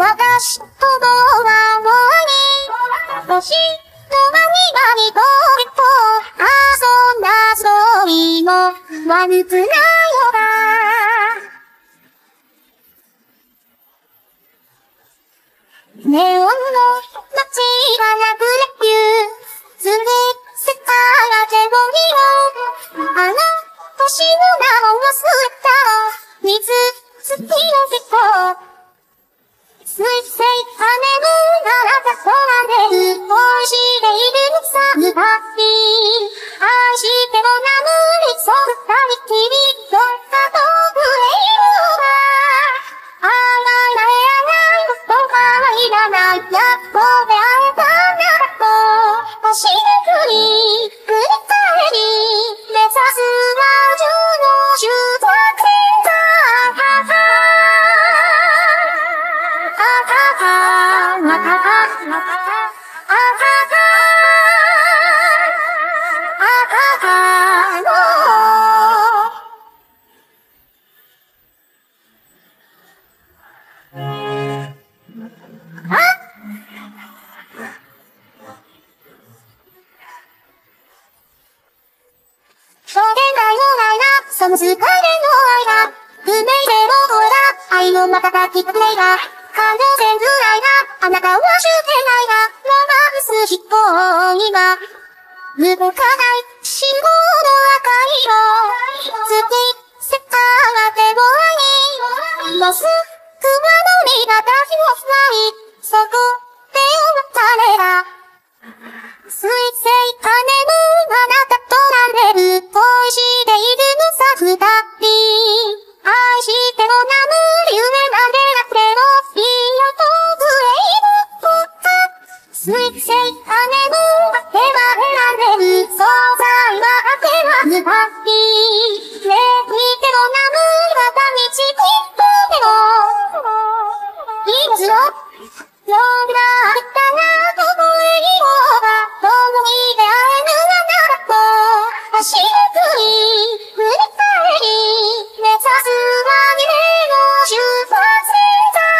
私とドアをに星とバニバニと遊んだそういの悪くないよなネオンの街がなくれゆすぐせたら手を見ろあの星の名を忘れた水月の人水星跳ねるならた空でる恋しているのさ二人愛しても眠りそう二人きりどっか遠くへいるのだあらいらないことはいらないやっと出会えたならと星めくり繰り返り目指すは十の終着点だその疲れの間、不明でもほら、愛の瞬きプレイが、感情線ぐらいが、あなたはしてないが、ロマンス飛行には、動かない信号の赤色、月、せたら手をに、ロス、熊の実が抱きをフライ、そこで別れが、水星跳ねるあなたとなれる恋しているのさ二人愛しても眠る夢までなくてもいいよとブレイブ水星跳ねる手は選べる惣菜は当てはずはりねえ見ても眠るまた道きっとでもいいですよ呼んだあったなと思いようが共に出会えぬならと足めくり振り返り目指すは夢の出発点だ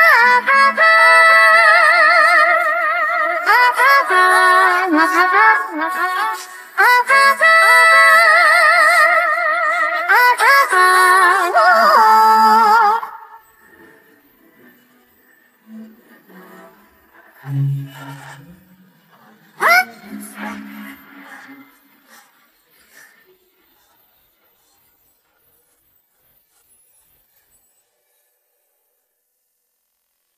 うん。